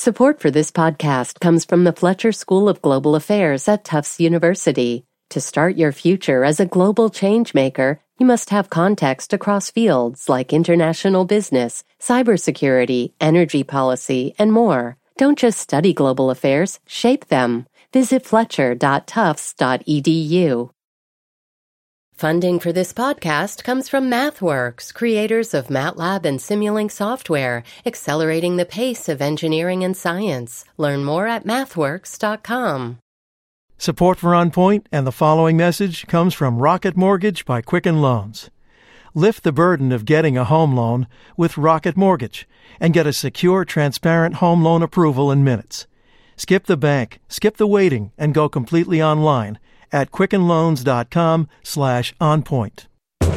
Support for this podcast comes from the Fletcher School of Global Affairs at Tufts University. To start your future as a global changemaker, you must have context across fields like international business, cybersecurity, energy policy, and more. Don't just study global affairs, shape them. Visit fletcher.tufts.edu. Funding for this podcast comes from MathWorks, creators of MATLAB and Simulink software, accelerating the pace of engineering and science. Learn more at mathworks.com. Support for On Point and the following message comes from Rocket Mortgage by Quicken Loans. Lift the burden of getting a home loan with Rocket Mortgage and get a secure, transparent home loan approval in minutes. Skip the bank, skip the waiting, and go completely online at quickenloans.com/onpoint.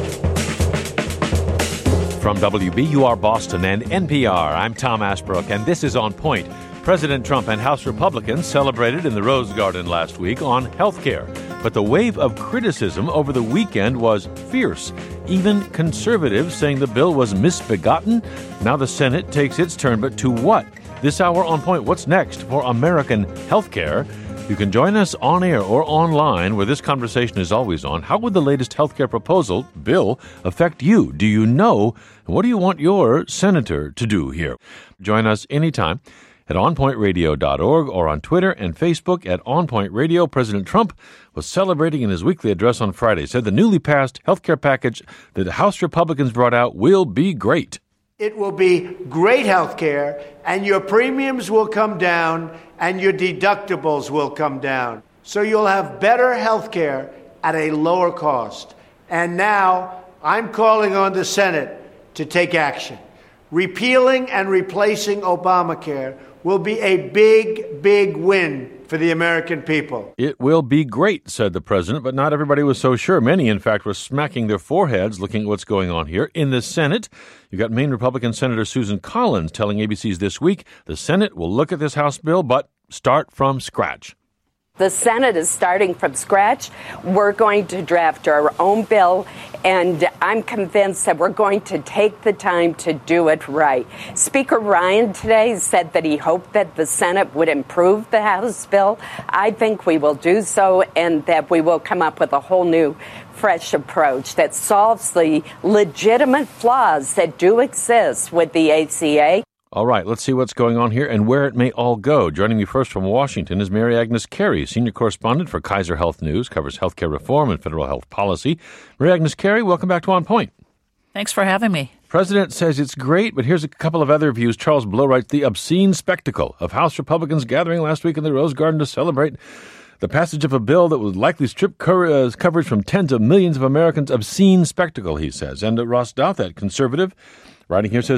From WBUR Boston and NPR, I'm Tom Ashbrook, and this is On Point. President Trump and House Republicans celebrated in the Rose Garden last week on health care. But the wave of criticism over the weekend was fierce. Even conservatives saying the bill was misbegotten. Now the Senate takes its turn, but to what? This hour On Point, what's next for American health care? You can join us on air or online, where this conversation is always on. How would the latest healthcare proposal, bill, affect you? Do you know? And what do you want your senator to do here? Join us anytime at onpointradio.org or on Twitter and Facebook at OnPoint Radio. President Trump was celebrating in his weekly address on Friday, said the newly passed healthcare package that the House Republicans brought out will be great. It will be great health care, and your premiums will come down, and your deductibles will come down. So you'll have better health care at a lower cost. And now I'm calling on the Senate to take action. Repealing and replacing Obamacare will be a big, big win for the American people. It will be great, said the president, but not everybody was so sure. Many, in fact, were smacking their foreheads looking at what's going on here. In the Senate, you got Maine Republican Senator Susan Collins telling ABC's This Week the Senate will look at this House bill, but start from scratch. The Senate is starting from scratch. We're going to draft our own bill, and I'm convinced that we're going to take the time to do it right. Speaker Ryan today said that he hoped that the Senate would improve the House bill. I think we will do so, and that we will come up with a whole new, fresh approach that solves the legitimate flaws that do exist with the ACA. All right, let's see what's going on here and where it may all go. Joining me first from Washington is Mary Agnes Carey, senior correspondent for Kaiser Health News, covers healthcare reform and federal health policy. Mary Agnes Carey, welcome back to On Point. Thanks for having me. President says it's great, but here's a couple of other views. Charles Blow writes, the obscene spectacle of House Republicans gathering last week in the Rose Garden to celebrate the passage of a bill that would likely strip coverage from tens of millions of Americans. Obscene spectacle, he says. And Ross Douthat, conservative, writing here,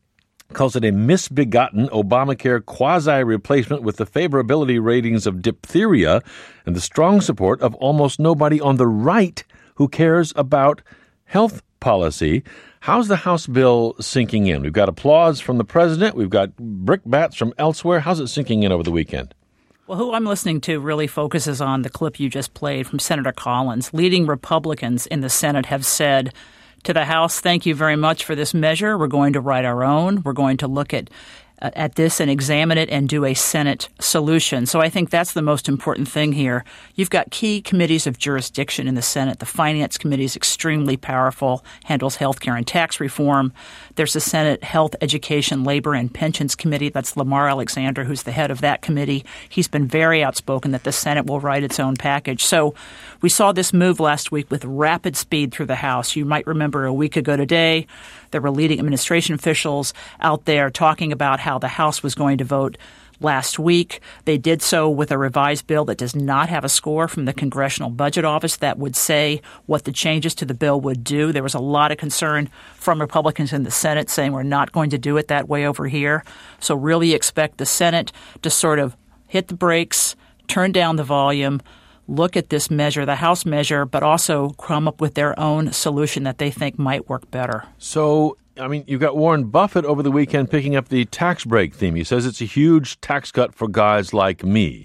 calls it a misbegotten Obamacare quasi-replacement with the favorability ratings of diphtheria and the strong support of almost nobody on the right who cares about health policy. How's the House bill sinking in? We've got applause from the president. We've got brickbats from elsewhere. How's it sinking in over the weekend? Well, who I'm listening to really focuses on the clip you just played from Senator Collins. Leading Republicans in the Senate have said to the House, thank you very much for this measure. We're going to write our own. We're going to look at this and examine it and do a Senate solution. So I think that's the most important thing here. You've got key committees of jurisdiction in the Senate. The Finance Committee is extremely powerful, handles health care and tax reform. There's the Senate Health, Education, Labor, and Pensions Committee. That's Lamar Alexander, who's the head of that committee. He's been very outspoken that the Senate will write its own package. So we saw this move last week with rapid speed through the House. You might remember a week ago today, there were leading administration officials out there talking about how the House was going to vote last week. They did so with a revised bill that does not have a score from the Congressional Budget Office that would say what the changes to the bill would do. There was a lot of concern from Republicans in the Senate saying we're not going to do it that way over here. So really expect the Senate to sort of hit the brakes, turn down the volume, look at this measure, the House measure, but also come up with their own solution that they think might work better. So, I mean, you've got Warren Buffett over the weekend picking up the tax break theme. He says it's a huge tax cut for guys like me,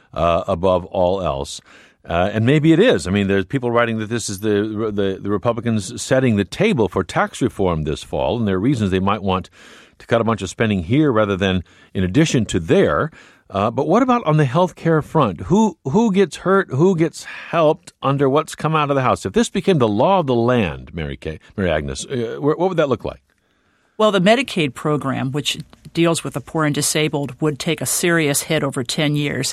above all else. And maybe it is. I mean, there's people writing that this is the Republicans setting the table for tax reform this fall, and there are reasons they might want to cut a bunch of spending here rather than in addition to there. But what about on the health care front? Who gets hurt? Who gets helped under what's come out of the House? If this became the law of the land, Mary Agnes, what would that look like? Well, the Medicaid program, which deals with the poor and disabled, would take a serious hit over 10 years.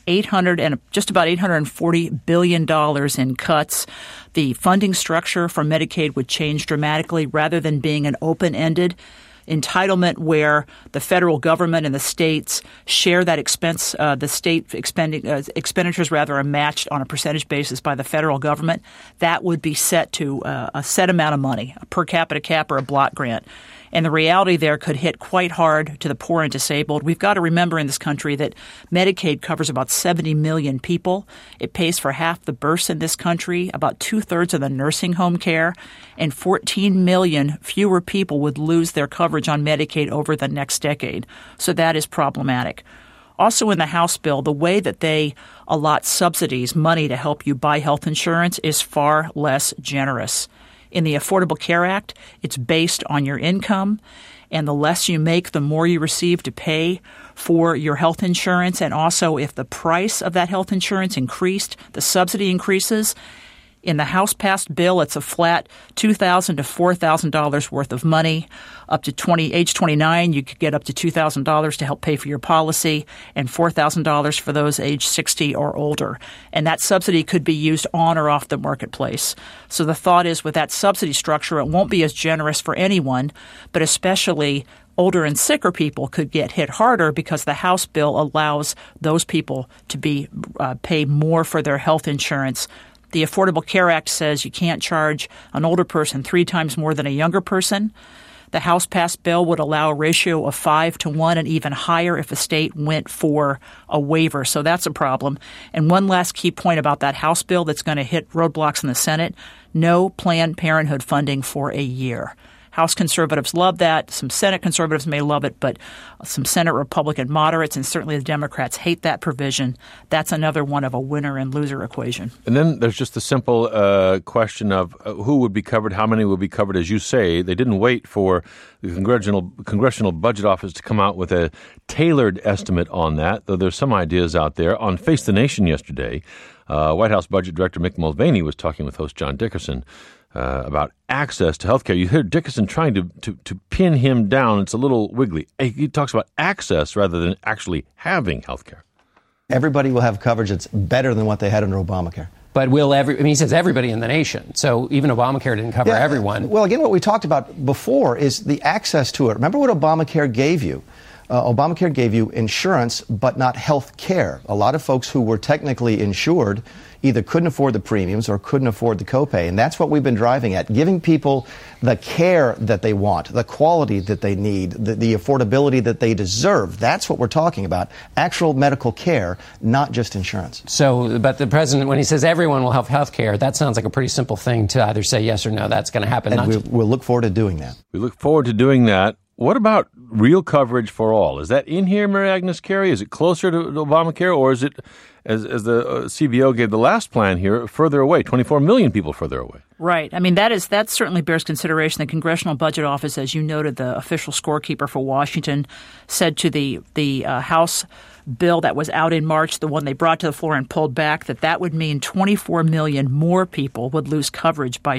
Just about $840 billion in cuts. The funding structure for Medicaid would change dramatically rather than being an open-ended entitlement where the federal government and the states share that expense. The state expenditures are matched on a percentage basis by the federal government. That would be set to a set amount of money, a per capita cap or a block grant. And the reality there could hit quite hard to the poor and disabled. We've got to remember in this country that Medicaid covers about 70 million people. It pays for half the births in this country, about 2/3 of the nursing home care, and 14 million fewer people would lose their coverage on Medicaid over the next decade. So that is problematic. Also in the House bill, the way that they allot subsidies, money to help you buy health insurance, is far less generous. In the Affordable Care Act, it's based on your income, and the less you make, the more you receive to pay for your health insurance. And also, if the price of that health insurance increased, the subsidy increases. In the House-passed bill, it's a flat $2,000 to $4,000 worth of money. Up to age 29, you could get up to $2,000 to help pay for your policy, and $4,000 for those age 60 or older. And that subsidy could be used on or off the marketplace. So the thought is with that subsidy structure, it won't be as generous for anyone, but especially older and sicker people could get hit harder because the House bill allows those people to be pay more for their health insurance. The Affordable Care Act says you can't charge an older person 3 times more than a younger person. The House-passed bill would allow a ratio of 5 to 1 and even higher if a state went for a waiver. So that's a problem. And one last key point about that House bill that's going to hit roadblocks in the Senate: no Planned Parenthood funding for a year. House conservatives love that. Some Senate conservatives may love it, but some Senate Republican moderates and certainly the Democrats hate that provision. That's another one of a winner and loser equation. And then there's just the simple question of who would be covered, how many would be covered. As you say, they didn't wait for the Congressional Budget Office to come out with a tailored estimate on that, though there's some ideas out there. On Face the Nation yesterday, White House Budget Director Mick Mulvaney was talking with host John Dickerson about access to health care. You hear Dickerson trying to pin him down. It's a little wiggly. He talks about access rather than actually having health care. Everybody will have coverage that's better than what they had under Obamacare. But he says everybody in the nation. So even Obamacare didn't cover everyone. Well, again, what we talked about before is the access to it. Remember what Obamacare gave you? Obamacare gave you insurance, but not health care. A lot of folks who were technically insured either couldn't afford the premiums or couldn't afford the copay. And that's what we've been driving at, giving people the care that they want, the quality that they need, the affordability that they deserve. That's what we're talking about, actual medical care, not just insurance. So, but the president, when he says everyone will have health care, that sounds like a pretty simple thing to either say yes or no, that's going to happen. And we'll look forward to doing that. We look forward to doing that. What about real coverage for all? Is that in here, Mary Agnes Carey? Is it closer to Obamacare, or is it, as the CBO gave the last plan here, further away, 24 million people further away? Right. I mean, that certainly bears consideration. The Congressional Budget Office, as you noted, the official scorekeeper for Washington, said to the House bill that was out in March, the one they brought to the floor and pulled back, that would mean 24 million more people would lose coverage by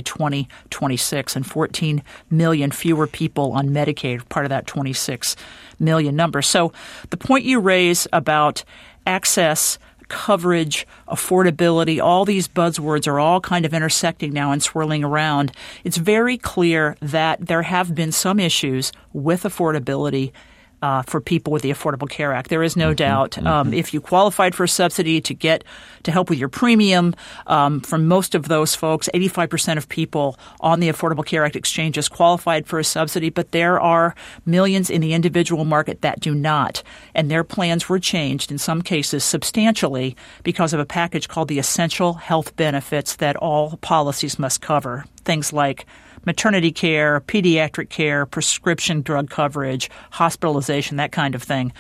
2026 and 14 million fewer people on Medicaid, part of that 26 million number. So the point you raise about access, coverage, affordability, all these buzzwords are all kind of intersecting now and swirling around. It's very clear that there have been some issues with affordability for people with the Affordable Care Act. There is no doubt. If you qualified for a subsidy to help with your premium, for most of those folks, 85% of people on the Affordable Care Act exchanges qualified for a subsidy, but there are millions in the individual market that do not. And their plans were changed in some cases substantially because of a package called the Essential Health Benefits that all policies must cover. Things like maternity care, pediatric care, prescription drug coverage, hospitalization, that kind of thing.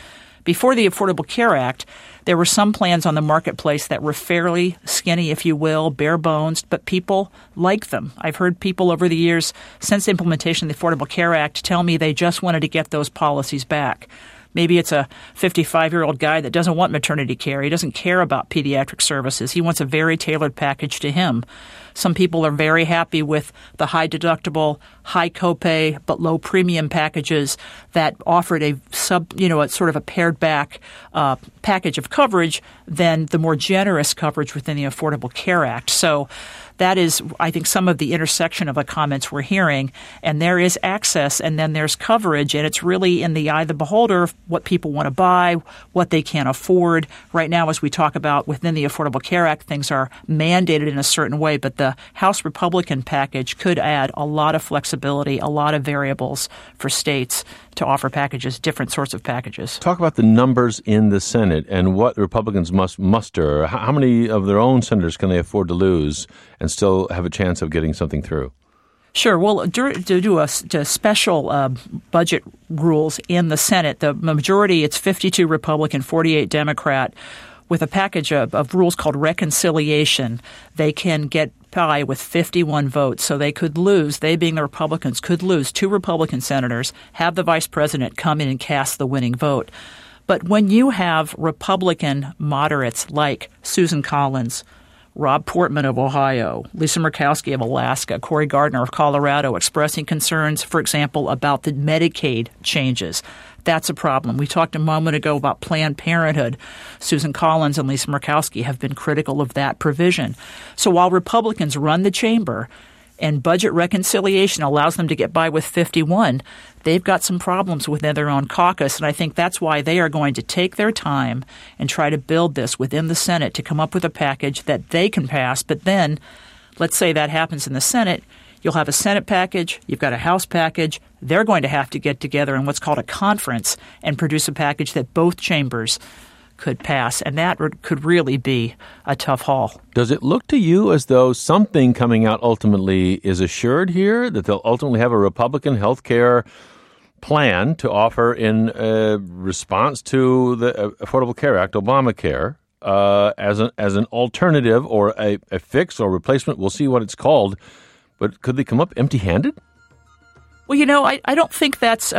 Before the Affordable Care Act, there were some plans on the marketplace that were fairly skinny, if you will, bare bones, but people like them. I've heard people over the years since implementation of the Affordable Care Act tell me they just wanted to get those policies back. Maybe it's a 55-year-old guy that doesn't want maternity care. He doesn't care about pediatric services. He wants a very tailored package to him. Some people are very happy with the high deductible, high copay, but low premium packages that offered a sort of a pared back package of coverage than the more generous coverage within the Affordable Care Act. So that is, I think, some of the intersection of the comments we're hearing. And there is access and then there's coverage. And it's really in the eye of the beholder what people want to buy, what they can afford. Right now, as we talk about within the Affordable Care Act, things are mandated in a certain way. But the House Republican package could add a lot of flexibility, a lot of variables for states to offer packages, different sorts of packages. Talk about the numbers in the Senate and what Republicans must muster. How many of their own senators can they afford to lose and still have a chance of getting something through? Sure. Well, to do a special budget rules in the Senate, the majority, it's 52 Republican, 48 Democrat. With a package of rules called reconciliation, they can get by with 51 votes. So they could lose, they being the Republicans, could lose 2 Republican senators, have the vice president come in and cast the winning vote. But when you have Republican moderates like Susan Collins, Rob Portman of Ohio, Lisa Murkowski of Alaska, Cory Gardner of Colorado expressing concerns, for example, about the Medicaid changes, that's a problem. We talked a moment ago about Planned Parenthood. Susan Collins and Lisa Murkowski have been critical of that provision. So while Republicans run the chamber and budget reconciliation allows them to get by with 51, they've got some problems within their own caucus. And I think that's why they are going to take their time and try to build this within the Senate to come up with a package that they can pass. But then, let's say that happens in the Senate. You'll have a Senate package, you've got a House package. They're going to have to get together in what's called a conference and produce a package that both chambers could pass. And that could really be a tough haul. Does it look to you as though something coming out ultimately is assured here, that they'll ultimately have a Republican health care plan to offer in response to the Affordable Care Act, Obamacare, as an alternative or a fix or replacement? We'll see what it's called. But could they come up empty-handed? Well, I don't think that's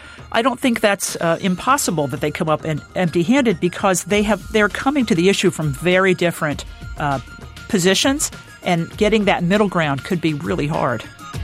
impossible that they come up empty-handed because they're coming to the issue from very different positions, and getting that middle ground could be really hard.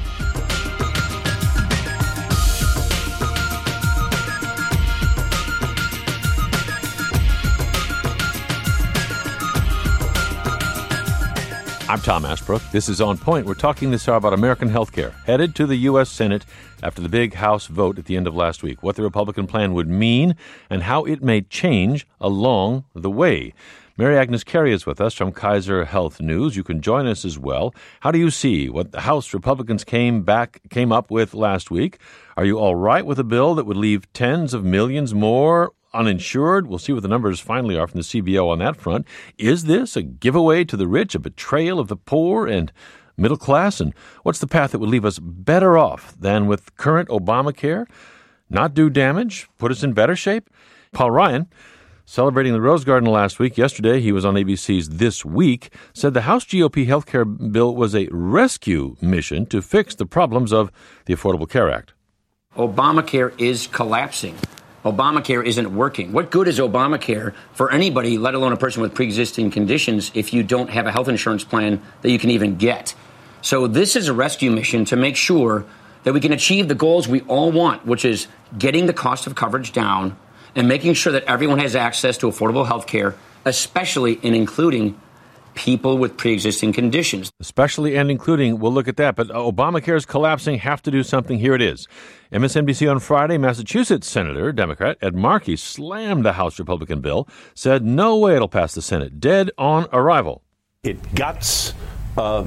I'm Tom Ashbrook. This is On Point. We're talking this hour about American health care, headed to the U.S. Senate after the big House vote at the end of last week, what the Republican plan would mean and how it may change along the way. Mary Agnes Carey is with us from Kaiser Health News. You can join us as well. How do you see what the House Republicans came up with last week? Are you all right with a bill that would leave tens of millions more uninsured? We'll see what the numbers finally are from the CBO on that front. Is this a giveaway to the rich, a betrayal of the poor and middle class? And what's the path that would leave us better off than with current Obamacare? Not do damage? Put us in better shape? Paul Ryan, celebrating the Rose Garden last week, yesterday he was on ABC's This Week, said the House GOP health care bill was a rescue mission to fix the problems of the Affordable Care Act. Obamacare is collapsing. Obamacare isn't working. What good is Obamacare for anybody, let alone a person with pre-existing conditions, if you don't have a health insurance plan that you can even get? So this is a rescue mission to make sure that we can achieve the goals we all want, which is getting the cost of coverage down and making sure that everyone has access to affordable health care, especially and including people with pre-existing conditions. Especially and including, we'll look at that. But Obamacare is collapsing, have to do something. Here it is. MSNBC on Friday, Massachusetts Senator, Democrat Ed Markey slammed the House Republican bill, said no way it'll pass the Senate, dead on arrival. It guts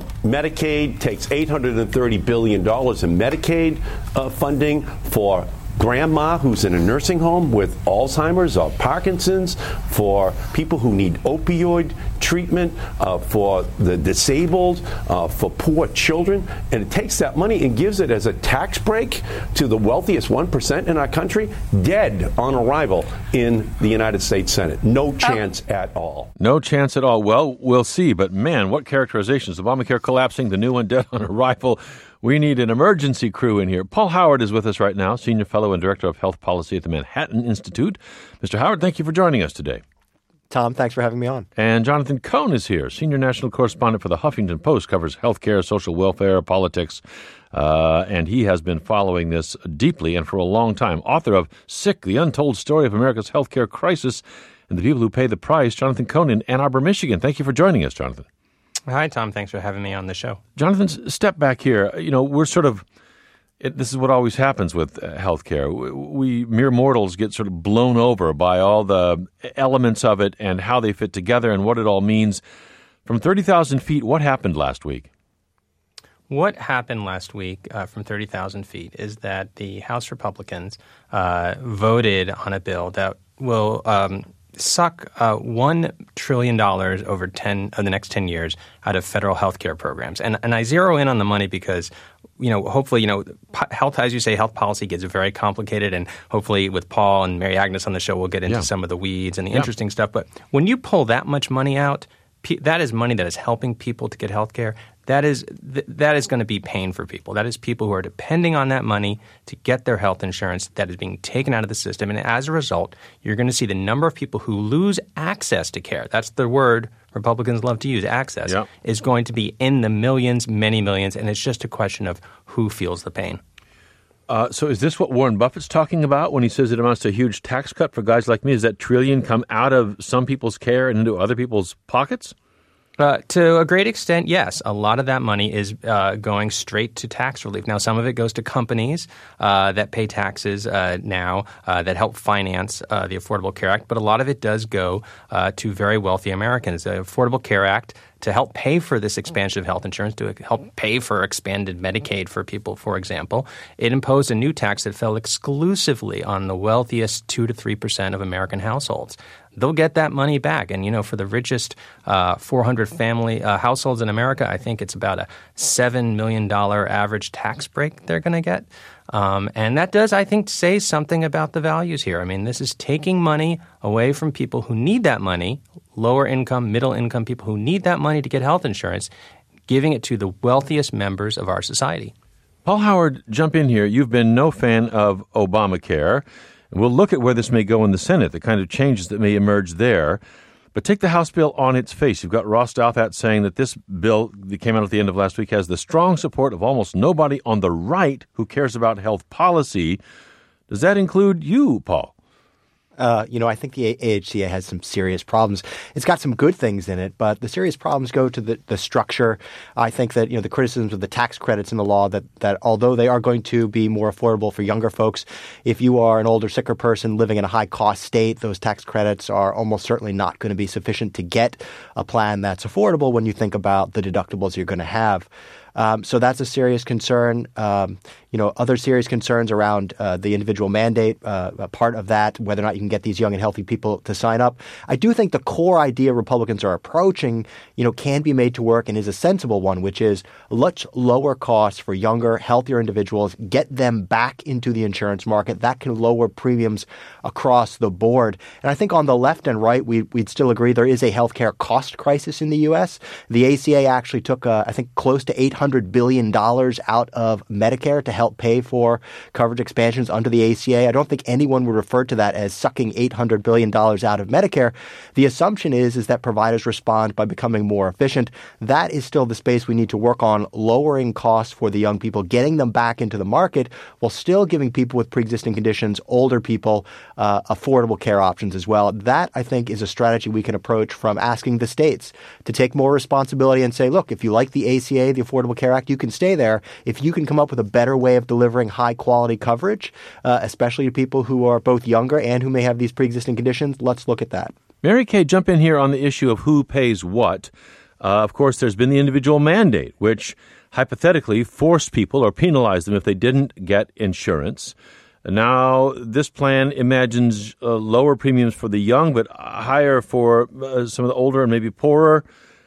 Medicaid, takes $830 billion in Medicaid funding for grandma who's in a nursing home with Alzheimer's or Parkinson's, for people who need opioid treatment, for the disabled, for poor children. And it takes that money and gives it as a tax break to the wealthiest 1% in our country, dead on arrival in the United States Senate. No chance at all. No chance at all. Well, we'll see. But, man, what characterizations. Obamacare collapsing, the new one dead on arrival. We need an emergency crew in here. Paul Howard is with us right now, Senior Fellow and Director of Health Policy at the Manhattan Institute. Mr. Howard, thank you for joining us today. Tom, thanks for having me on. And Jonathan Cohn is here, Senior National Correspondent for the Huffington Post, covers healthcare, social welfare, politics, and he has been following this deeply and for a long time. Author of Sick, The Untold Story of America's Healthcare Crisis and the People Who Pay the Price, Jonathan Cohn in Ann Arbor, Michigan. Thank you for joining us, Jonathan. Hi, Tom. Thanks for having me on the show. Jonathan, step back here. You know, we're sort of this is what always happens with healthcare. We mere mortals get sort of blown over by all the elements of it and how they fit together and what it all means. From 30,000 feet, what happened last week? What happened last week from 30,000 feet is that the House Republicans voted on a bill that will suck $1 trillion over the next 10 years out of federal health care programs. And I zero in on the money because, hopefully, health, as you say, health policy gets very complicated. And hopefully with Paul and Mary Agnes on the show, we'll get into some of the weeds and the interesting stuff. But when you pull that much money out, that is money that is helping people to get health care. That is going to be pain for people. That is people who are depending on that money to get their health insurance that is being taken out of the system. And as a result, you're going to see the number of people who lose access to care. That's the word Republicans love to use, access, is going to be in the millions, many millions. And it's just a question of who feels the pain. So is this what Warren Buffett's talking about when he says it amounts to a huge tax cut for guys like me? Does that trillion come out of some people's care and into other people's pockets? To a great extent, yes. A lot of that money is going straight to tax relief. Now, some of it goes to companies that pay taxes now that help finance the Affordable Care Act, but a lot of it does go to very wealthy Americans. The Affordable Care Act, to help pay for this expansion of health insurance, to help pay for expanded Medicaid for people, for example, it imposed a new tax that fell exclusively on the wealthiest 2 to 3% of American households. They'll get that money back. And, for the richest 400 family households in America, I think it's about a $7 million average tax break they're going to get. And that does, I think, say something about the values here. I mean, this is taking money away from people who need that money, lower income, middle income people who need that money to get health insurance, giving it to the wealthiest members of our society. Paul Howard, jump in here. You've been no fan of Obamacare. And we'll look at where this may go in the Senate, the kind of changes that may emerge there. But take the House bill on its face. You've got Ross Douthat saying that this bill that came out at the end of last week has the strong support of almost nobody on the right who cares about health policy. Does that include you, Paul? I think the AHCA has some serious problems. It's got some good things in it, but the serious problems go to the structure. I think that, the criticisms of the tax credits in the law that although they are going to be more affordable for younger folks, if you are an older, sicker person living in a high-cost state, those tax credits are almost certainly not going to be sufficient to get a plan that's affordable when you think about the deductibles you're going to have. So that's a serious concern. Other serious concerns around the individual mandate, part of that, whether or not you can get these young and healthy people to sign up. I do think the core idea Republicans are approaching, can be made to work and is a sensible one, which is much lower costs for younger, healthier individuals, get them back into the insurance market. That can lower premiums across the board. And I think on the left and right, we'd still agree there is a healthcare cost crisis in the U.S. The ACA actually took, I think, close to $800 billion out of Medicare to help pay for coverage expansions under the ACA. I don't think anyone would refer to that as sucking $800 billion out of Medicare. The assumption is that providers respond by becoming more efficient. That is still the space we need to work on, lowering costs for the young people, getting them back into the market while still giving people with pre-existing conditions, older people, affordable care options as well. That, I think, is a strategy we can approach from asking the states to take more responsibility and say, look, if you like the ACA, the Affordable Care Act, you can stay there. If you can come up with a better way of delivering high-quality coverage, especially to people who are both younger and who may have these pre-existing conditions, let's look at that. Mary Kay, jump in here on the issue of who pays what. Of course, there's been the individual mandate, which hypothetically forced people or penalized them if they didn't get insurance. Now, this plan imagines lower premiums for the young, but higher for some of the older and maybe poorer.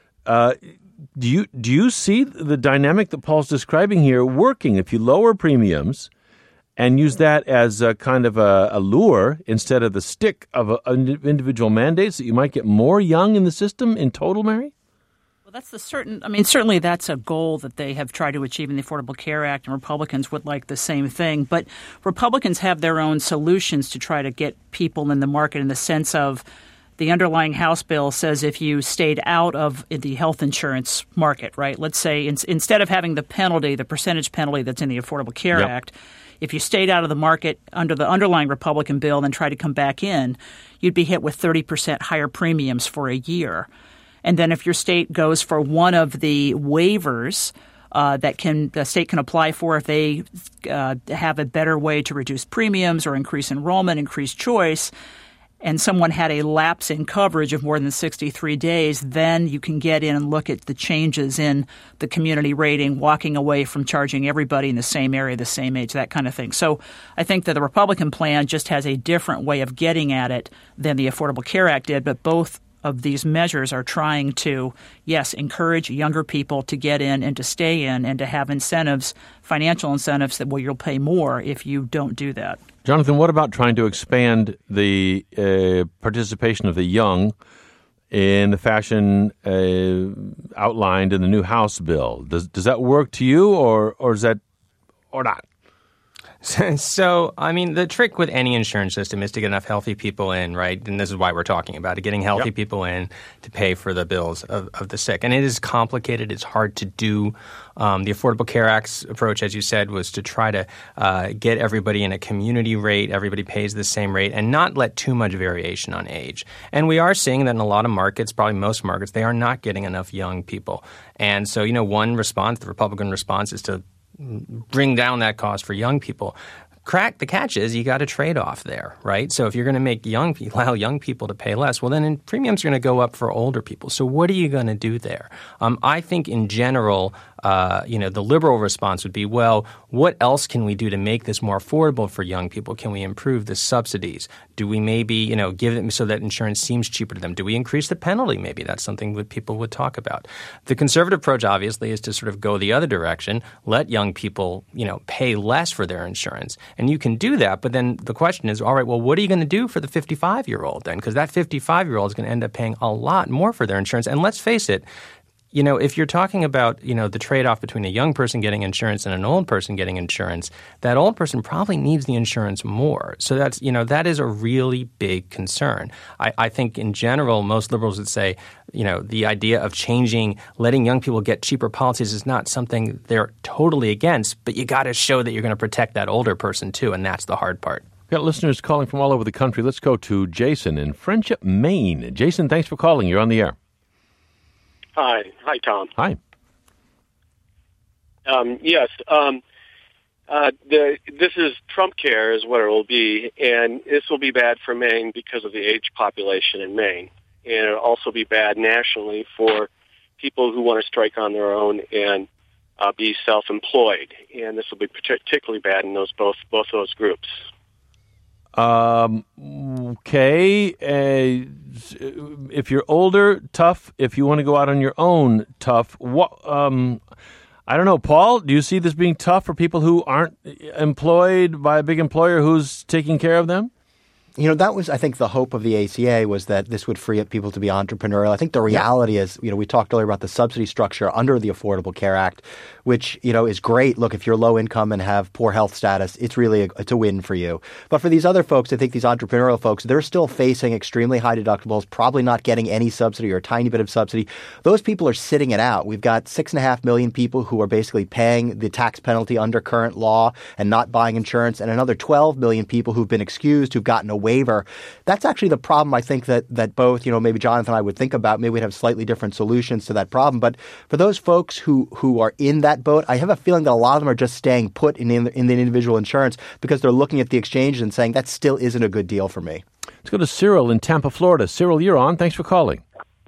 Do you see the dynamic that Paul's describing here working? If you lower premiums and use that as a kind of a lure instead of the stick of individual mandates, that you might get more young in the system in total, Mary? Well, certainly that's a goal that they have tried to achieve in the Affordable Care Act, and Republicans would like the same thing. But Republicans have their own solutions to try to get people in the market, in the sense of the underlying House bill says if you stayed out of the health insurance market, right? Let's say instead of having the penalty, the percentage penalty that's in the Affordable Care Act, if you stayed out of the market under the underlying Republican bill and then tried to come back in, you'd be hit with 30% higher premiums for a year. And then if your state goes for one of the waivers that the state can apply for if they have a better way to reduce premiums or increase enrollment, increase choice, and someone had a lapse in coverage of more than 63 days, then you can get in and look at the changes in the community rating, walking away from charging everybody in the same area, the same age, that kind of thing. So I think that the Republican plan just has a different way of getting at it than the Affordable Care Act did, but both of these measures are trying to, yes, encourage younger people to get in and to stay in and to have incentives, financial incentives that you'll pay more if you don't do that. Jonathan, what about trying to expand the participation of the young in the fashion outlined in the new House bill? Does that work to you, or is that or not? So, I mean, the trick with any insurance system is to get enough healthy people in, right? And this is why we're talking about it, getting healthy people in to pay for the bills of the sick. And it is complicated. It's hard to do. The Affordable Care Act's approach, as you said, was to try to get everybody in a community rate, everybody pays the same rate, and not let too much variation on age. And we are seeing that in a lot of markets, probably most markets, they are not getting enough young people. And so, one response, the Republican response, is to bring down that cost for young people. The catch is you got a trade-off there, right? So if you're going to allow young people to pay less, well, then premiums are going to go up for older people. So what are you going to do there? I think in general, the liberal response would be, well, what else can we do to make this more affordable for young people? Can we improve the subsidies? Do we maybe, give them so that insurance seems cheaper to them? Do we increase the penalty? Maybe that's something that people would talk about. The conservative approach, obviously, is to sort of go the other direction, let young people, pay less for their insurance. And you can do that, but then the question is, all right, well, what are you going to do for the 55-year-old then? Because that 55-year-old is going to end up paying a lot more for their insurance. And let's face it, if you're talking about, the trade-off between a young person getting insurance and an old person getting insurance, that old person probably needs the insurance more. So that's, that is a really big concern. I think in general, most liberals would say, the idea of letting young people get cheaper policies is not something they're totally against, but you got to show that you're going to protect that older person too, and that's the hard part. We've got listeners calling from all over the country. Let's go to Jason in Friendship, Maine. Jason, thanks for calling. You're on the air. Hi, Tom. Hi. Yes. This is Trump Care is what it will be, and this will be bad for Maine because of the age population in Maine, and it'll also be bad nationally for people who want to strike on their own and be self-employed, and this will be particularly bad in both those groups. Okay. If you're older, tough. If you want to go out on your own, tough. I don't know, Paul, do you see this being tough for people who aren't employed by a big employer who's taking care of them? That was, I think, the hope of the ACA was that this would free up people to be entrepreneurial. I think the reality is, we talked earlier about the subsidy structure under the Affordable Care Act, which, is great. Look, if you're low income and have poor health status, it's really it's a win for you. But for these other folks, I think these entrepreneurial folks, they're still facing extremely high deductibles, probably not getting any subsidy or a tiny bit of subsidy. Those people are sitting it out. We've got 6.5 million people who are basically paying the tax penalty under current law and not buying insurance, and another 12 million people who've been excused, who've gotten a waiver. That's actually the problem I think that both, maybe Jonathan and I would think about. Maybe we'd have slightly different solutions to that problem. But for those folks who are in that boat, I have a feeling that a lot of them are just staying put in the individual insurance because they're looking at the exchanges and saying that still isn't a good deal for me. Let's go to Cyril in Tampa, Florida. Cyril, you're on. Thanks for calling.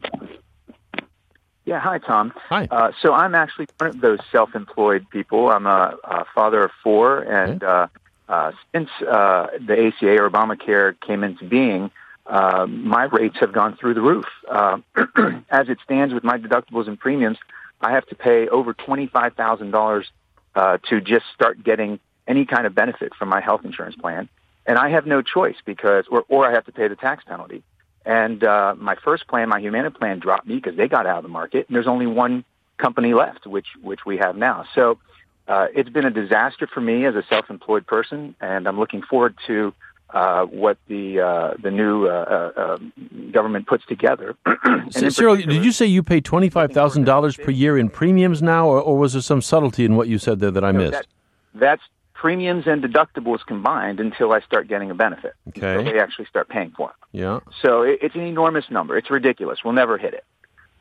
Yeah, hi, Tom. Hi. So I'm actually one of those self-employed people. I'm a father of 4, and Since the ACA or Obamacare came into being, my rates have gone through the roof. As it stands with my deductibles and premiums, I have to pay over $25,000 to just start getting any kind of benefit from my health insurance plan. And I have no choice because, or I have to pay the tax penalty. And my first plan, my Humana plan, dropped me because they got out of the market. And there's only one company left, which we have now. So it's been a disaster for me as a self-employed person, and I'm looking forward to what the new government puts together. So, Cyril, did you say you pay $25,000 per year in premiums now, or was there some subtlety in what you said there that I missed? That's premiums and deductibles combined until I start getting a benefit. Okay. Until they actually start paying for it. Yeah. So it's an enormous number. It's ridiculous. We'll never hit it.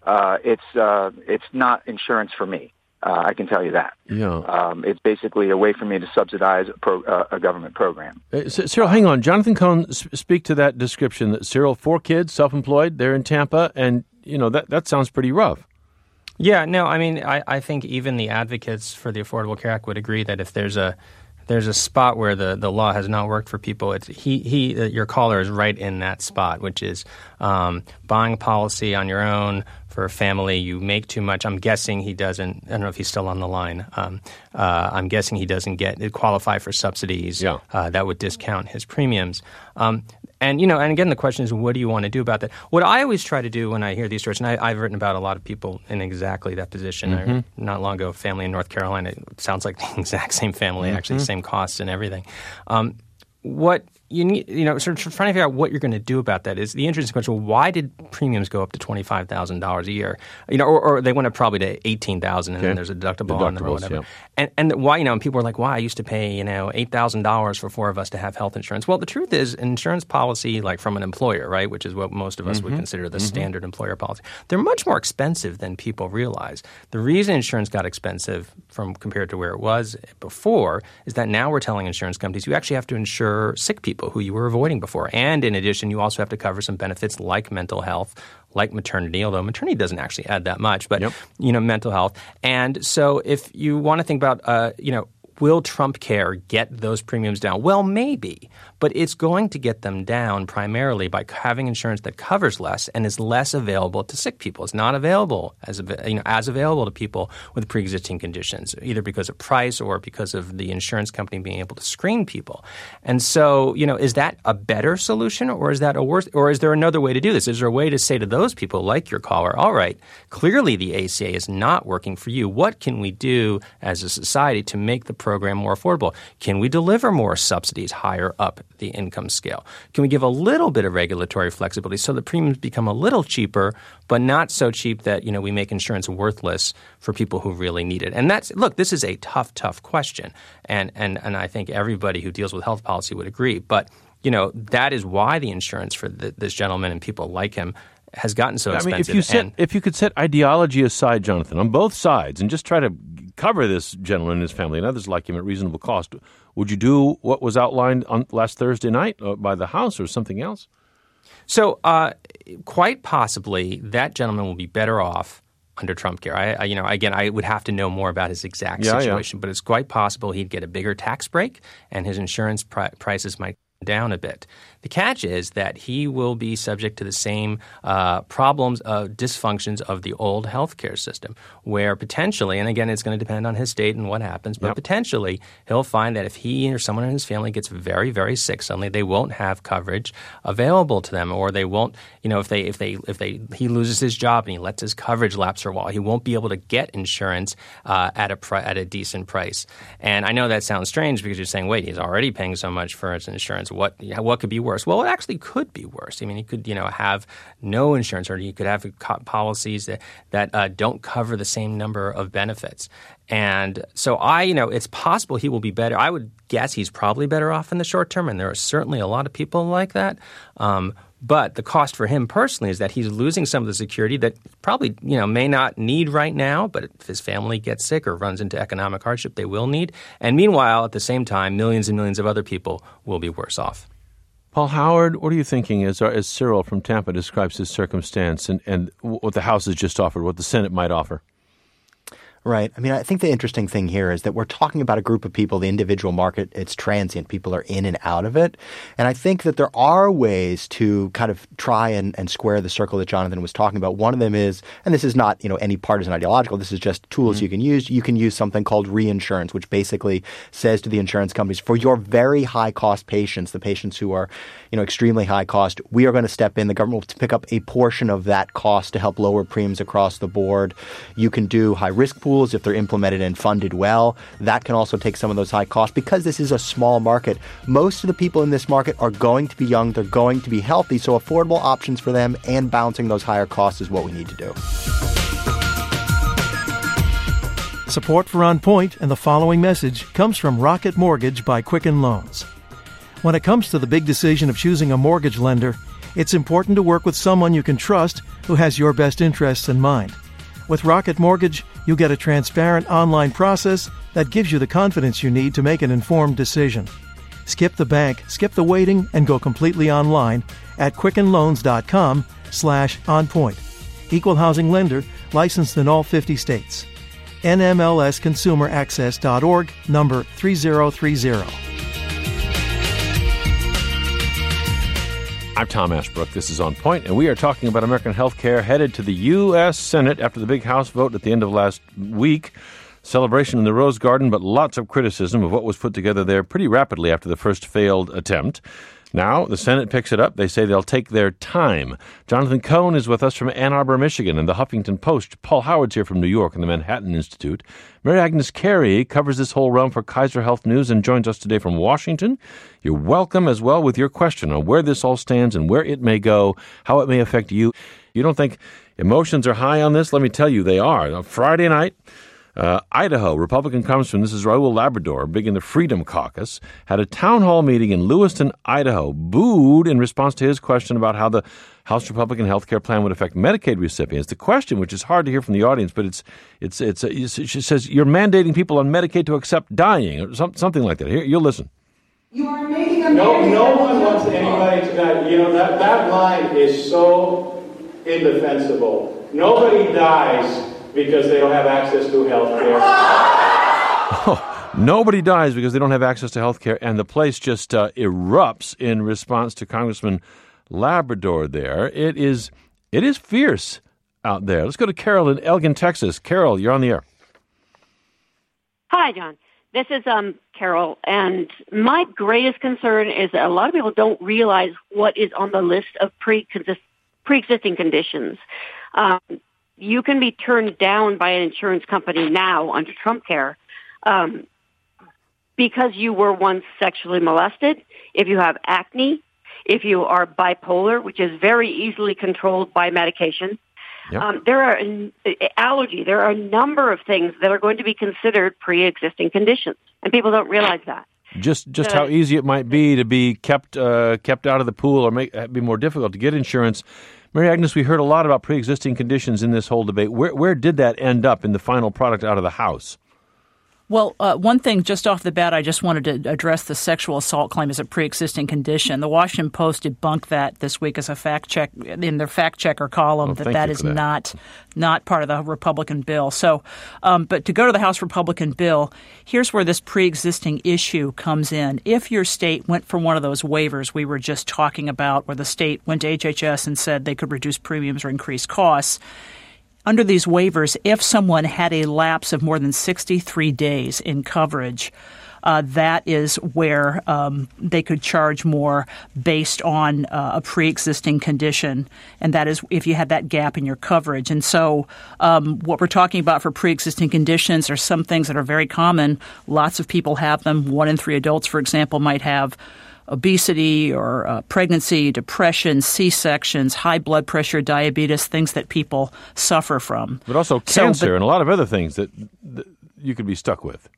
It's not insurance for me. I can tell you that. Yeah. It's basically a way for me to subsidize a government program. Cyril, hang on. Jonathan Cohn, speak to that description. Cyril, 4 kids, self-employed, they're in Tampa, and that sounds pretty rough. Yeah, no, I mean, I think even the advocates for the Affordable Care Act would agree that if there's a spot where the law has not worked for people, your caller is right in that spot, which is buying a policy on your own for a family. You make too much. I'm guessing he doesn't. I don't know if he's still on the line. I'm guessing he doesn't qualify for subsidies that would discount his premiums. And again, the question is, what do you want to do about that? What I always try to do when I hear these stories, and I've written about a lot of people in exactly that position. Mm-hmm. Not long ago, a family in North Carolina. It sounds like the exact same family, actually, same costs and everything. What you need, sort of trying to figure out what you're going to do about that is the interesting question. Why did premiums go up to $25,000 a year? Or they went up probably to $18,000, and then there's a deductible on them or whatever. Yeah. And why? And people are like, "Wow, I used to pay $8,000 for 4 of us to have health insurance." Well, the truth is, an insurance policy, like from an employer, right, which is what most of us would consider the standard employer policy, they're much more expensive than people realize. The reason insurance got expensive compared to where it was before is that now we're telling insurance companies you actually have to insure sick people who you were avoiding before. And in addition, you also have to cover some benefits like mental health, like maternity, although maternity doesn't actually add that much, but, mental health. And so if you want to think about, will Trump Care get those premiums down? Well, maybe, but it's going to get them down primarily by having insurance that covers less and is less available to sick people. It's not available as available to people with pre-existing conditions, either because of price or because of the insurance company being able to screen people. And so, is that a better solution, or is that a worse? Or is there another way to do this? Is there a way to say to those people, like your caller, all right, clearly the ACA is not working for you. What can we do as a society to make the program more affordable? Can we deliver more subsidies higher up the income scale? Can we give a little bit of regulatory flexibility so the premiums become a little cheaper, but not so cheap that we make insurance worthless for people who really need it? And this is a tough question, and I think everybody who deals with health policy would agree. But that is why the insurance for this gentleman and people like him has gotten so expensive. If you could set ideology aside, Jonathan, on both sides, and just try to cover this gentleman and his family and others like him at reasonable cost, would you do what was outlined on last Thursday night by the House or something else? So quite possibly that gentleman will be better off under Trump Care. I would have to know more about his exact situation, but it's quite possible he'd get a bigger tax break and his insurance prices might down a bit. The catch is that he will be subject to the same problems of dysfunctions of the old healthcare system, where potentially, and again, it's going to depend on his state and what happens, but potentially he'll find that if he or someone in his family gets very, very sick suddenly, they won't have coverage available to them, or they won't, if he loses his job and he lets his coverage lapse for a while, he won't be able to get insurance at a decent price. And I know that sounds strange because you're saying, wait, he's already paying so much for his insurance. What could be worse? Well, it actually could be worse. I mean, he could, have no insurance, or you could have policies that don't cover the same number of benefits. And so it's possible he will be better. I would guess he's probably better off in the short term, and there are certainly a lot of people like that. But the cost for him personally is that he's losing some of the security that probably, may not need right now, but if his family gets sick or runs into economic hardship, they will need. And meanwhile, at the same time, millions and millions of other people will be worse off. Paul Howard, what are you thinking as Cyril from Tampa describes his circumstance and what the House has just offered, what the Senate might offer? Right. I mean, I think the interesting thing here is that we're talking about a group of people, the individual market, it's transient. People are in and out of it. And I think that there are ways to kind of try and square the circle that Jonathan was talking about. One of them is, and this is not, any partisan ideological, this is just tools you can use. You can use something called reinsurance, which basically says to the insurance companies, for your very high cost patients, the patients who are, extremely high cost, we are going to step in. The government will pick up a portion of that cost to help lower premiums across the board. You can do high risk pools if they're implemented and funded well. That can also take some of those high costs. Because this is a small market, most of the people in this market are going to be young, they're going to be healthy, so affordable options for them and balancing those higher costs is what we need to do. Support for On Point and the following message comes from Rocket Mortgage by Quicken Loans. When it comes to the big decision of choosing a mortgage lender, it's important to work with someone you can trust who has your best interests in mind. With Rocket Mortgage, you get a transparent online process that gives you the confidence you need to make an informed decision. Skip the bank, skip the waiting, and go completely online at quickenloans.com/onpoint. Equal housing lender, licensed in all 50 states. NMLSconsumeraccess.org, number 3030. I'm Tom Ashbrook. This is On Point, and we are talking about American health care headed to the U.S. Senate after the big House vote at the end of last week. Celebration in the Rose Garden, but lots of criticism of what was put together there pretty rapidly after the first failed attempt. Now, the Senate picks it up. They say they'll take their time. Jonathan Cohn is with us from Ann Arbor, Michigan, and the Huffington Post. Paul Howard's here from New York and the Manhattan Institute. Mary Agnes Carey covers this whole realm for Kaiser Health News and joins us today from Washington. You're welcome as well with your question on where this all stands and where it may go, how it may affect you. You don't think emotions are high on this? Let me tell you, they are. On Friday night, Idaho, Republican Congressman, this is Raul Labrador, big in the Freedom Caucus, had a town hall meeting in Lewiston, Idaho, booed in response to his question about how the House Republican health care plan would affect Medicaid recipients. The question, which is hard to hear from the audience, but she says, you're mandating people on Medicaid to accept dying, or something like that. Here, you'll listen. You are making America no one wants anybody to die. That line is so indefensible. Nobody dies because they don't have access to health care. Nobody dies because they don't have access to health care, and the place just erupts in response to Congressman Labrador there. It is fierce out there. Let's go to Carol in Elgin, Texas. Carol, you're on the air. Hi, John. This is Carol, and my greatest concern is that a lot of people don't realize what is on the list of pre-existing conditions. You can be turned down by an insurance company now under Trump Care because you were once sexually molested, if you have acne, if you are bipolar, which is very easily controlled by medication. Yep. There are allergy. There are a number of things that are going to be considered pre-existing conditions, and people don't realize that. Just how easy it might be to be kept out of the pool or be more difficult to get insurance. Mary Agnes, we heard a lot about pre-existing conditions in this whole debate. Where did that end up in the final product out of the House? Well, one thing just off the bat, I just wanted to address the sexual assault claim as a pre-existing condition. The Washington Post debunked that this week as a fact check in their fact checker column that is not part of the Republican bill. So, but to go to the House Republican bill, here's where this pre-existing issue comes in. If your state went for one of those waivers we were just talking about, where the state went to HHS and said they could reduce premiums or increase costs, under these waivers, if someone had a lapse of more than 63 days in coverage, that is where they could charge more based on a pre-existing condition, and that is if you had that gap in your coverage. And so what we're talking about for pre-existing conditions are some things that are very common. Lots of people have them. 1 in 3 adults, for example, might have obesity or pregnancy, depression, C-sections, high blood pressure, diabetes, things that people suffer from. But also cancer and a lot of other things that you could be stuck with.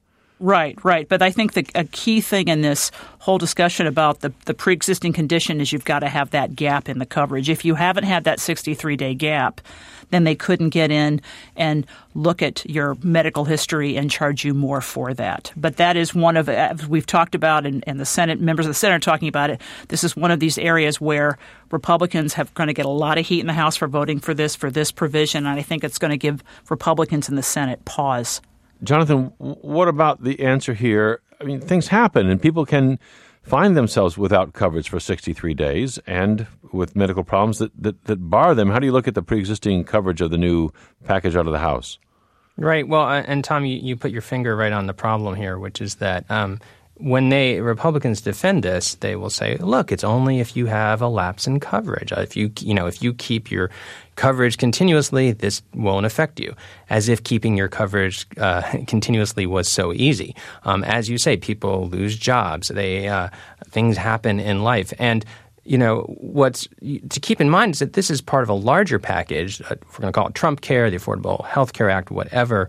Right. But I think a key thing in this whole discussion about the pre-existing condition is you've got to have that gap in the coverage. If you haven't had that 63-day gap, then they couldn't get in and look at your medical history and charge you more for that. But that is one of, as we've talked about, and the Senate, members of the Senate are talking about it, this is one of these areas where Republicans have going to get a lot of heat in the House for voting for this provision, and I think it's going to give Republicans in the Senate pause. Jonathan, what about the answer here? I mean, things happen and people can find themselves without coverage for 63 days and with medical problems that bar them. How do you look at the pre-existing coverage of the new package out of the House? Right. Well, and Tom, you put your finger right on the problem here, which is that when Republicans defend this, they will say, look, it's only if you have a lapse in coverage. If you keep your coverage continuously, this won't affect you, as if keeping your coverage continuously was so easy. As you say, people lose jobs. Things happen in life. And what's to keep in mind is that this is part of a larger package. We're going to call it Trump Care, the Affordable Health Care Act, whatever.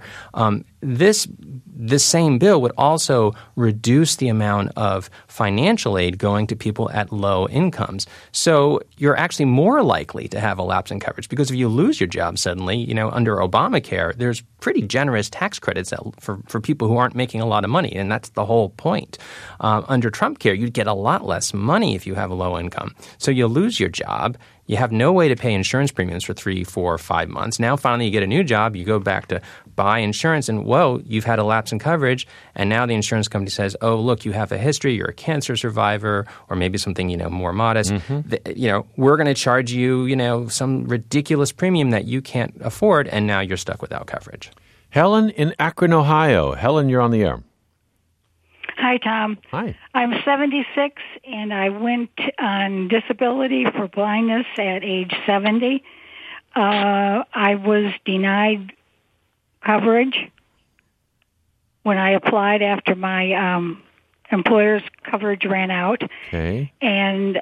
This same bill would also reduce the amount of financial aid going to people at low incomes. So you're actually more likely to have a lapse in coverage because if you lose your job suddenly, under Obamacare, there's pretty generous tax credits for people who aren't making a lot of money, and that's the whole point. Under Trump Care, you'd get a lot less money if you have a low income. So you lose your job. You have no way to pay insurance premiums for 3, 4, 5 months. Now, finally, you get a new job. You go back to buy insurance, and, whoa, you've had a lapse in coverage. And now the insurance company says, oh, look, you have a history. You're a cancer survivor or maybe something, more modest. Mm-hmm. We're going to charge you, some ridiculous premium that you can't afford, and now you're stuck without coverage. Helen in Akron, Ohio. Helen, you're on the air. Hi, Tom. Hi. I'm 76, and I went on disability for blindness at age 70. I was denied coverage when I applied after my employer's coverage ran out. Okay. And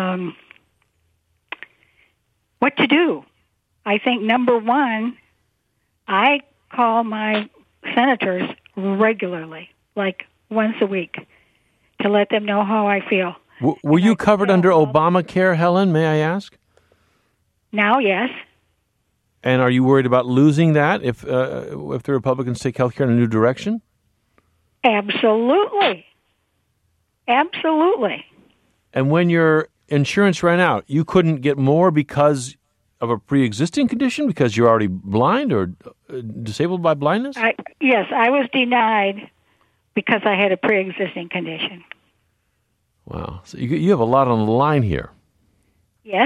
what to do? I think, number one, I call my senators regularly, like once a week, to let them know how I feel. Were you covered under Obamacare, Helen, may I ask? Now, yes. And are you worried about losing that if the Republicans take health care in a new direction? Absolutely. Absolutely. And when your insurance ran out, you couldn't get more because of a pre-existing condition, because you're already blind or disabled by blindness? Yes, I was denied because I had a pre-existing condition. Wow. So you have a lot on the line here. Yes.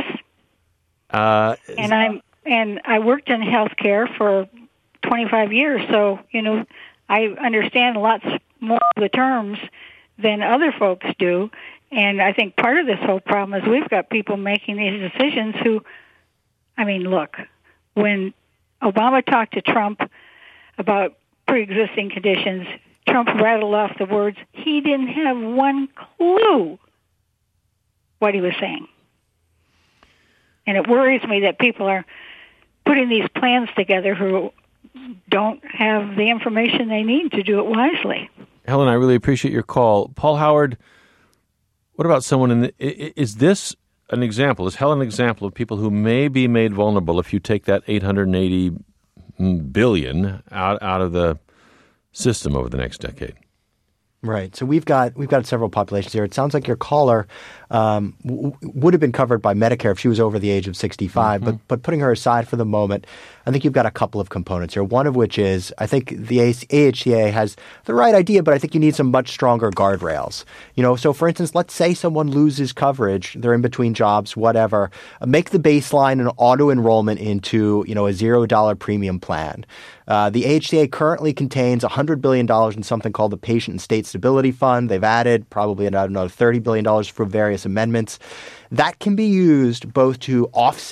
And I worked in healthcare for 25 years, so, I understand lots more of the terms than other folks do. And I think part of this whole problem is we've got people making these decisions who, look, when Obama talked to Trump about pre-existing conditions, Trump rattled off the words. He didn't have one clue what he was saying. And it worries me that people are putting these plans together who don't have the information they need to do it wisely. Helen, I really appreciate your call. Paul Howard, what about someone is this an example? Is Helen an example of people who may be made vulnerable if you take that $880 billion out of the system over the next decade? Right. So we've got several populations here. It sounds like your caller would have been covered by Medicare if she was over the age of 65. Mm-hmm. But putting her aside for the moment, I think you've got a couple of components here. One of which is I think the AHCA has the right idea, but I think you need some much stronger guardrails. So for instance, let's say someone loses coverage, they're in between jobs, whatever. Make the baseline an auto enrollment into a $0 premium plan. The AHCA currently contains $100 billion in something called the Patient and State Stability Fund. They've added probably another $30 billion for various amendments. That can be used both to offset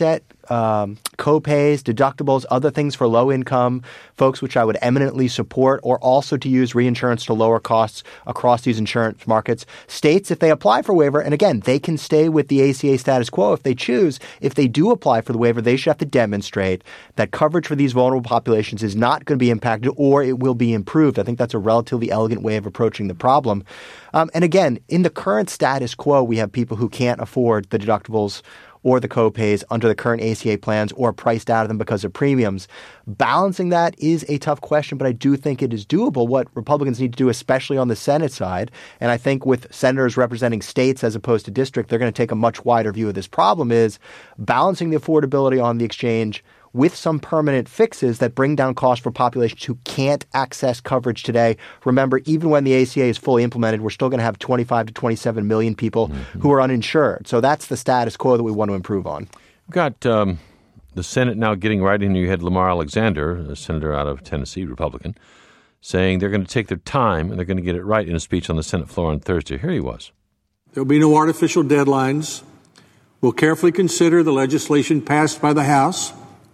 co-pays, deductibles, other things for low-income folks, which I would eminently support, or also to use reinsurance to lower costs across these insurance markets. States, if they apply for waiver, and again, they can stay with the ACA status quo if they choose. If they do apply for the waiver, they should have to demonstrate that coverage for these vulnerable populations is not going to be impacted or it will be improved. I think that's a relatively elegant way of approaching the problem. And again, in the current status quo, we have people who can't afford the deductibles or the co-pays under the current ACA plans or priced out of them because of premiums. Balancing that is a tough question, but I do think it is doable. What Republicans need to do, especially on the Senate side, and I think with senators representing states as opposed to district, they're going to take a much wider view of this problem, is balancing the affordability on the exchange with some permanent fixes that bring down costs for populations who can't access coverage today. Remember, even when the ACA is fully implemented, we're still going to have 25 to 27 million people who are uninsured. So that's the status quo that we want to improve on. We've got the Senate now getting right in. You had Lamar Alexander, a senator out of Tennessee, Republican, saying they're going to take their time and they're going to get it right in a speech on the Senate floor on Thursday. Here he was. There will be no artificial deadlines. We'll carefully consider the legislation passed by the House.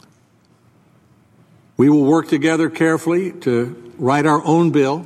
We will work together carefully to write our own bill.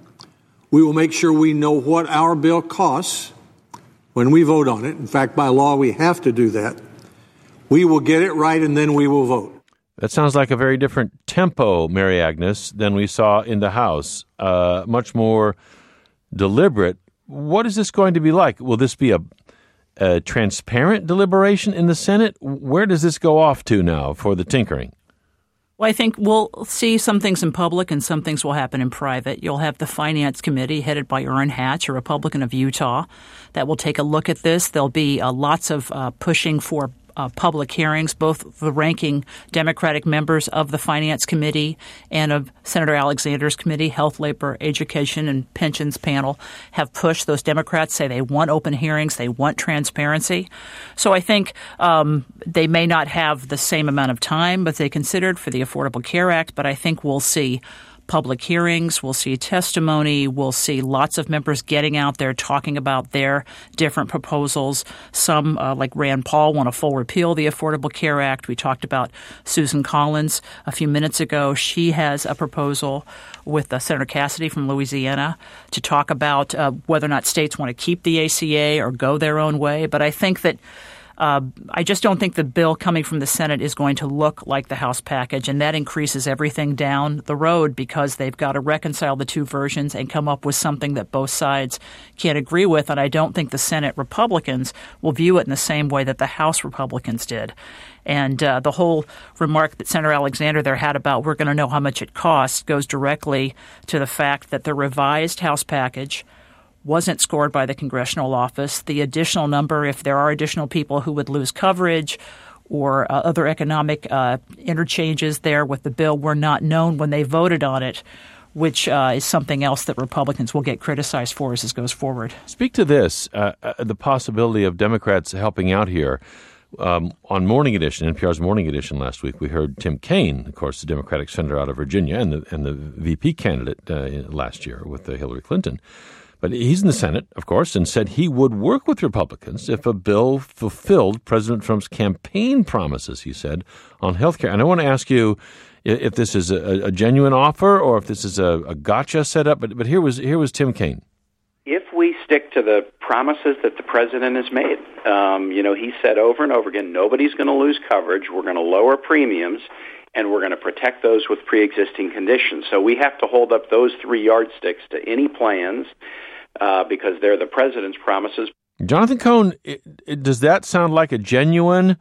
We will make sure we know what our bill costs when we vote on it. In fact, by law, we have to do that. We will get it right, and then we will vote. That sounds like a very different tempo, Mary Agnes, than we saw in the House. Much more deliberate. What is this going to be like? Will this be a transparent deliberation in the Senate? Where does this go off to now for the tinkering? Well, I think we'll see some things in public and some things will happen in private. You'll have the Finance Committee headed by Orrin Hatch, a Republican of Utah, that will take a look at this. There'll be lots of pushing for public hearings. Both the ranking Democratic members of the Finance Committee and of Senator Alexander's committee, Health, Labor, Education, and Pensions panel, have pushed. Those Democrats say they want open hearings, they want transparency. So I think they may not have the same amount of time that they considered for the Affordable Care Act, but I think we'll see public hearings, we'll see testimony, we'll see lots of members getting out there talking about their different proposals. Some, like Rand Paul, want a full repeal of the Affordable Care Act. We talked about Susan Collins a few minutes ago. She has a proposal with Senator Cassidy from Louisiana to talk about whether or not states want to keep the ACA or go their own way. But I think that I just don't think the bill coming from the Senate is going to look like the House package, and that increases everything down the road because they've got to reconcile the two versions and come up with something that both sides can't agree with. And I don't think the Senate Republicans will view it in the same way that the House Republicans did. And the whole remark that Senator Alexander there had about we're going to know how much it costs goes directly to the fact that the revised House package wasn't scored by the congressional office. The additional number, if there are additional people who would lose coverage or other economic interchanges there with the bill, were not known when they voted on it, which is something else that Republicans will get criticized for as this goes forward. Speak to this, the possibility of Democrats helping out here. On Morning Edition, NPR's Morning Edition last week, we heard Tim Kaine, of course, the Democratic senator out of Virginia and the VP candidate last year with Hillary Clinton. But he's in the Senate, of course, and said he would work with Republicans if a bill fulfilled President Trump's campaign promises, he said, on health care. And I want to ask you if this is a genuine offer or if this is a gotcha setup. But here was Tim Kaine. If we stick to the promises that the president has made, he said over and over again, nobody's going to lose coverage. We're going to lower premiums, and we're going to protect those with pre-existing conditions. So we have to hold up those three yardsticks to any plans because they're the president's promises. Jonathan Cohn, does that sound like a genuine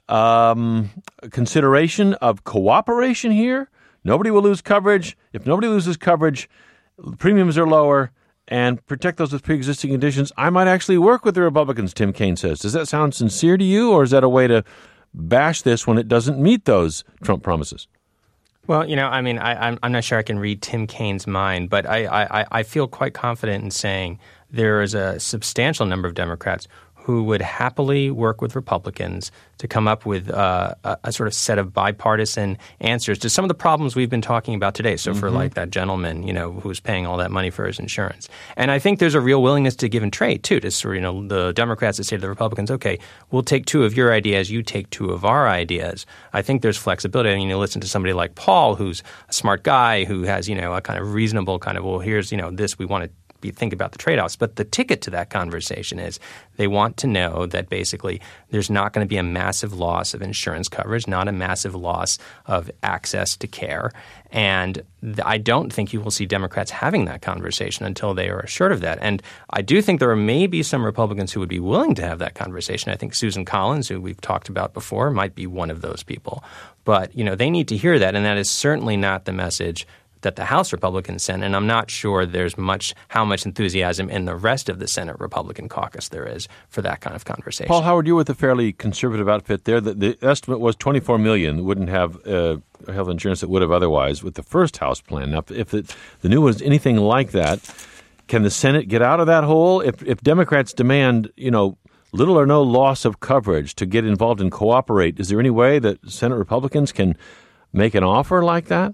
consideration of cooperation here? Nobody will lose coverage. If nobody loses coverage, premiums are lower, and protect those with pre-existing conditions. I might actually work with the Republicans, Tim Kaine says. Does that sound sincere to you, or is that a way to bash this when it doesn't meet those Trump promises? Well, I'm not sure I can read Tim Kaine's mind, but I feel quite confident in saying there is a substantial number of Democrats who would happily work with Republicans to come up with a sort of set of bipartisan answers to some of the problems we've been talking about today. So for like that gentleman, who's paying all that money for his insurance. And I think there's a real willingness to give and trade too, to sort of, the Democrats that say to the Republicans, okay, we'll take two of your ideas, you take two of our ideas. I think there's flexibility. I mean, you listen to somebody like Paul, who's a smart guy, who has, a kind of reasonable kind of, well, here's, this, we want to think about the trade-offs. But the ticket to that conversation is they want to know that basically there's not going to be a massive loss of insurance coverage, not a massive loss of access to care. And I don't think you will see Democrats having that conversation until they are assured of that. And I do think there may be some Republicans who would be willing to have that conversation. I think Susan Collins, who we've talked about before, might be one of those people. But, they need to hear that, and that is certainly not the message that the House Republicans sent, and I'm not sure there's how much enthusiasm in the rest of the Senate Republican caucus there is for that kind of conversation. Paul Howard, you're with a fairly conservative outfit there. The estimate was 24 million wouldn't have health insurance that would have otherwise with the first House plan. Now, if the new one is anything like that, can the Senate get out of that hole? If Democrats demand, little or no loss of coverage to get involved and cooperate, is there any way that Senate Republicans can make an offer like that?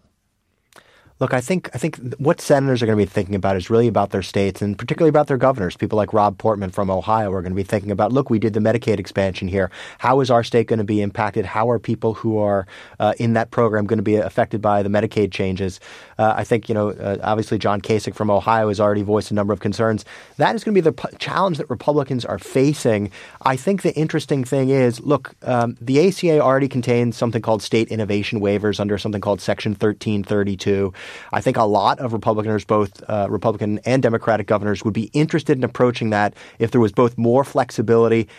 Look, I think what senators are going to be thinking about is really about their states and particularly about their governors. People like Rob Portman from Ohio are going to be thinking about, look, we did the Medicaid expansion here. How is our state going to be impacted? How are people who are in that program going to be affected by the Medicaid changes? I think, obviously John Kasich from Ohio has already voiced a number of concerns. That is going to be the challenge that Republicans are facing. I think the interesting thing is, look, the ACA already contains something called state innovation waivers under something called Section 1332. I think a lot of Republicans, both Republican and Democratic governors, would be interested in approaching that if there was both more flexibility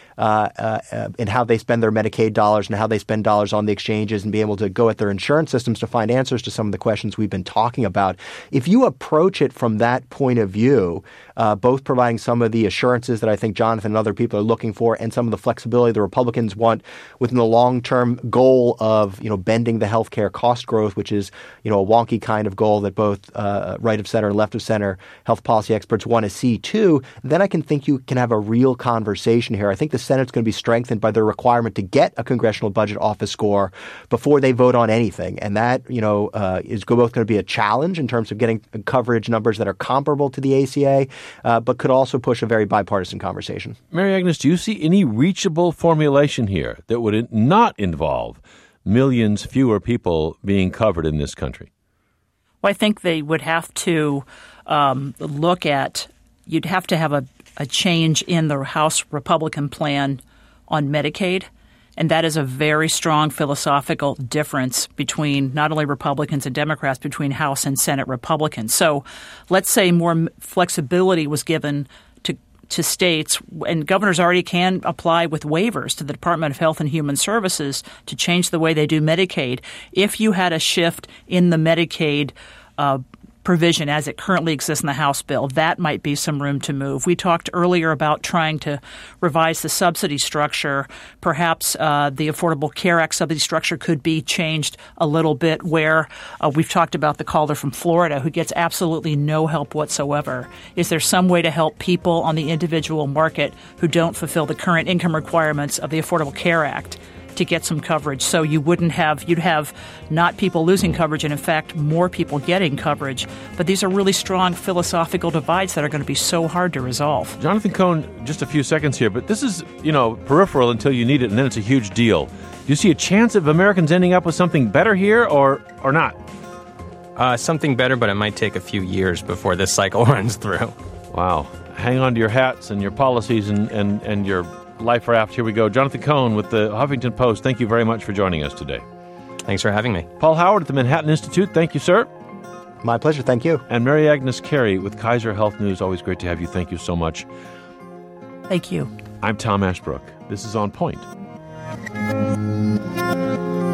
in how they spend their Medicaid dollars and how they spend dollars on the exchanges and be able to go at their insurance systems to find answers to some of the questions we've been talking about. If you approach it from that point of view, both providing some of the assurances that I think Jonathan and other people are looking for and some of the flexibility the Republicans want within the long-term goal of, bending the healthcare cost growth, which is, a wonky kind of goal that both right of center and left of center health policy experts want to see too, then I can think you can have a real conversation here. I think the Senate's going to be strengthened by their requirement to get a Congressional Budget Office score before they vote on anything. And that, is both going to be a challenge in terms of getting coverage numbers that are comparable to the ACA, but could also push a very bipartisan conversation. Mary Agnes, do you see any reachable formulation here that would not involve millions fewer people being covered in this country? Well, I think they would have to look at – you'd have to have a change in the House Republican plan on Medicaid, and that is a very strong philosophical difference between not only Republicans and Democrats, between House and Senate Republicans. So let's say more flexibility was given to states, and governors already can apply with waivers to the Department of Health and Human Services to change the way they do Medicaid. If you had a shift in the Medicaid provision as it currently exists in the House bill, that might be some room to move. We talked earlier about trying to revise the subsidy structure. Perhaps the Affordable Care Act subsidy structure could be changed a little bit, where we've talked about the caller from Florida who gets absolutely no help whatsoever. Is there some way to help people on the individual market who don't fulfill the current income requirements of the Affordable Care Act to get some coverage? So you'd have not people losing coverage and, in fact, more people getting coverage. But these are really strong philosophical divides that are going to be so hard to resolve. Jonathan Cohn, just a few seconds here, but this is, peripheral until you need it, and then it's a huge deal. Do you see a chance of Americans ending up with something better here or not? Something better, but it might take a few years before this cycle runs through. Wow. Hang on to your hats and your policies and your life raft. Here we go. Jonathan Cohn with the Huffington Post. Thank you very much for joining us today. Thanks for having me. Paul Howard at the Manhattan Institute. Thank you, sir. My pleasure. Thank you. And Mary Agnes Carey with Kaiser Health News. Always great to have you. Thank you so much. Thank you. I'm Tom Ashbrook. This is On Point.